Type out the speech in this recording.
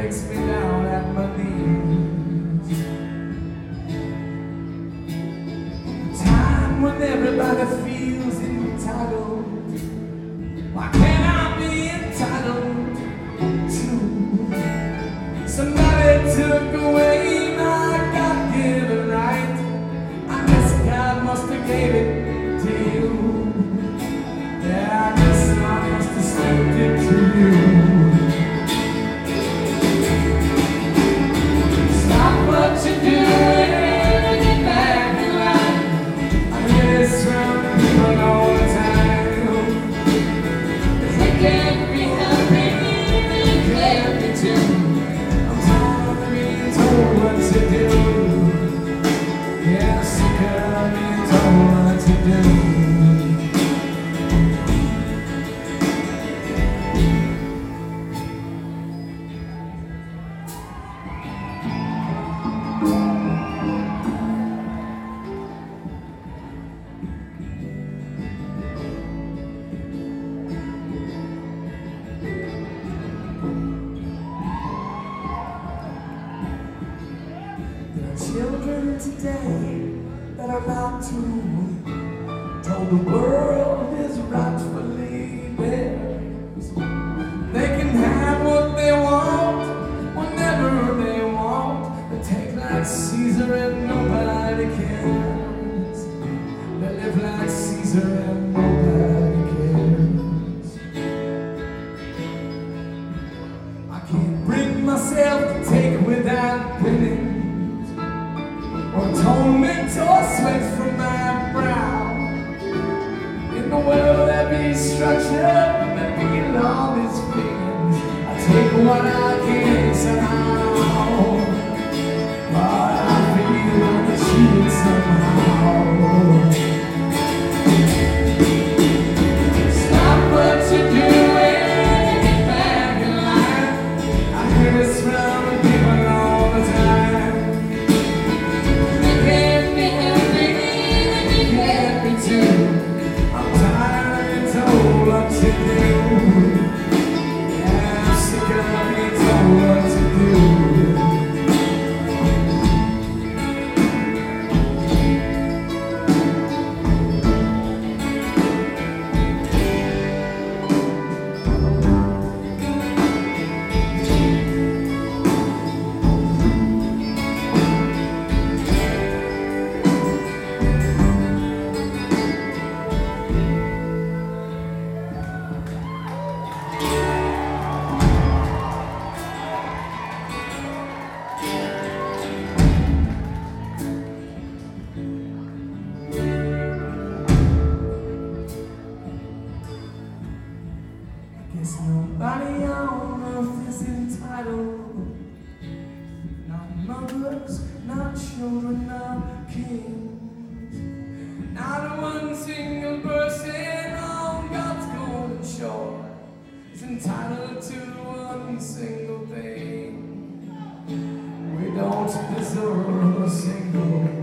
breaks me down at my knees. Time when everybody feels entitled. Why can't I be entitled to? Somebody took away my God-given right. I guess God must have gave it to you. Yeah, I guess I must have slipped it to you. Stop what you're doing and get back in line. I hear this from people all the time. They can't be happy, they can't be too. I'm tired of being told what to do. Yeah, I'm sick of being told what to do. Children today that are about to told the world is rightfully theirs. They can have what they want whenever they want. They take like Caesar and nobody cares. They live like Caesar and nobody cares. I can't bring myself to take without winning. Atonement or sweat from my brow. In the world there be structure, there be all these feelings. I take what I can somehow, but I feel like a cheat somehow. Stop what you're doing, get back in line. I hear this from people all the time. Guess nobody on earth is entitled. Not mothers, not children, not kings. Not one single person on God's golden shore is entitled to one single thing. We don't deserve a single